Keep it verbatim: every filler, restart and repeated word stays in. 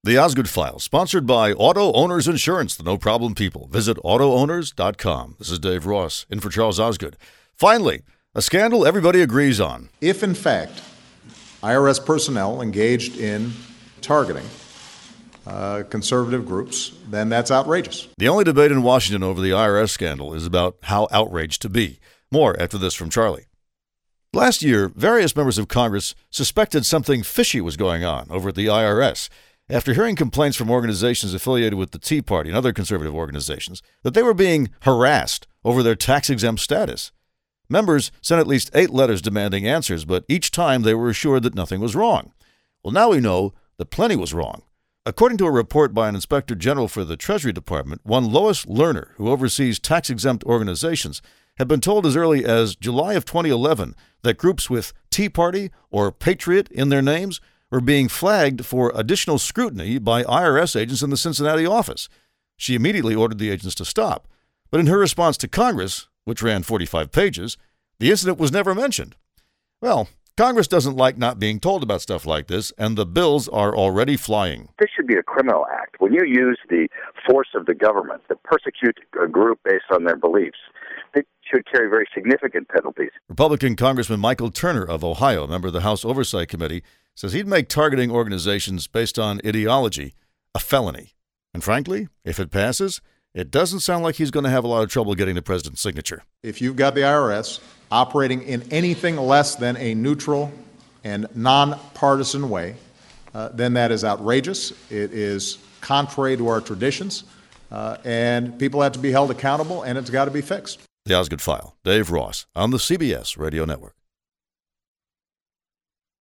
The Osgood File, sponsored by Auto Owners Insurance, the no-problem people. Visit auto owners dot com. This is Dave Ross, in for Charles Osgood. Finally, a scandal everybody agrees on. If, in fact, I R S personnel engaged in targeting uh, conservative groups, then that's outrageous. The only debate in Washington over the I R S scandal is about how outraged to be. More after this from Charlie. Last year, various members of Congress suspected something fishy was going on over at the I R S after hearing complaints from organizations affiliated with the Tea Party and other conservative organizations that they were being harassed over their tax-exempt status. Members sent at least eight letters demanding answers, but each time they were assured that nothing was wrong. Well, now we know that plenty was wrong. According to a report by an inspector general for the Treasury Department, one Lois Lerner, who oversees tax-exempt organizations, had been told as early as July of twenty eleven that groups with Tea Party or Patriot in their names were being flagged for additional scrutiny by I R S agents in the Cincinnati office. She immediately ordered the agents to stop. But in her response to Congress, which ran forty-five pages, the incident was never mentioned. Well, Congress doesn't like not being told about stuff like this, and the bills are already flying. This should be a criminal act. When you use the force of the government to persecute a group based on their beliefs, they should carry very significant penalties. Republican Congressman Michael Turner of Ohio, member of the House Oversight Committee, says he'd make targeting organizations based on ideology a felony. And frankly, if it passes, it doesn't sound like he's going to have a lot of trouble getting the president's signature. If you've got the I R S operating in anything less than a neutral and nonpartisan way, uh, then that is outrageous. It is contrary to our traditions, uh, and people have to be held accountable, and it's got to be fixed. The Osgood File, Dave Ross, on the C B S Radio Network.